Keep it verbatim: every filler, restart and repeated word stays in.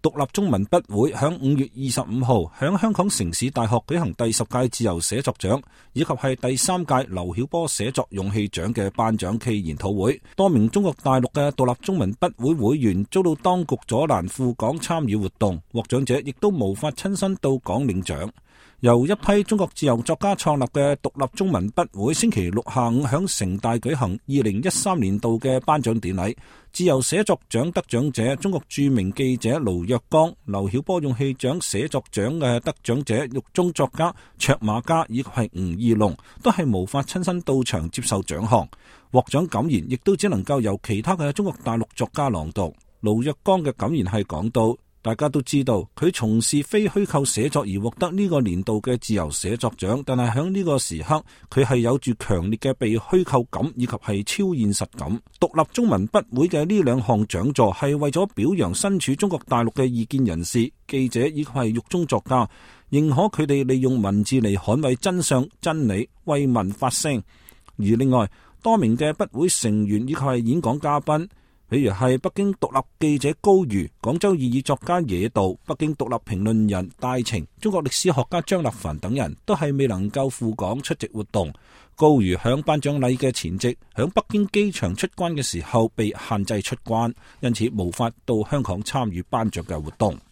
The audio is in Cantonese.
獨立中文筆會響五月二十五號響香港城市大學舉行第十屆自由寫作獎，以及係第三屆劉曉波寫作勇氣獎嘅頒獎暨研討會。多名中國大陸嘅獨立中文筆會會員遭到當局阻攔赴港參與活動，獲獎者亦都無法親身到港領獎。由一批中國自由作家創立嘅獨立中文筆會星期六下午響城大舉行二零一三年度嘅頒獎典禮。自由寫作獎得獎者中國著名記者盧若光、劉曉波勇氣獎寫作獎嘅得獎者獄中作家卓瑪嘉以及係吳義龍，都係無法親身到場接受獎項。獲獎感言亦都只能夠由其他嘅中國大陸作家朗讀。盧若光嘅感言係講到，大家都知道佢從事非虛構寫作而獲得呢個年度嘅自由寫作獎，但係喺呢個時刻佢係有住強烈嘅被虛構感以及係超現實感。獨立中文筆會嘅呢兩項獎座係為咗表揚身處中國大陸嘅異見人士、記者以及係獄中作家，認可佢哋利用文字嚟捍衛真相真理，為民發聲。而另外多名嘅筆會成員以及係演講嘉賓，譬如係北京獨立記者高瑜、廣州異議作家野道、北京獨立評論人戴晴、中國歷史學家張立凡等人，都係未能夠赴港出席活動。高瑜響頒獎禮嘅前夕，響北京機場出關嘅時候被限制出關，因此無法到香港參與頒獎嘅活動。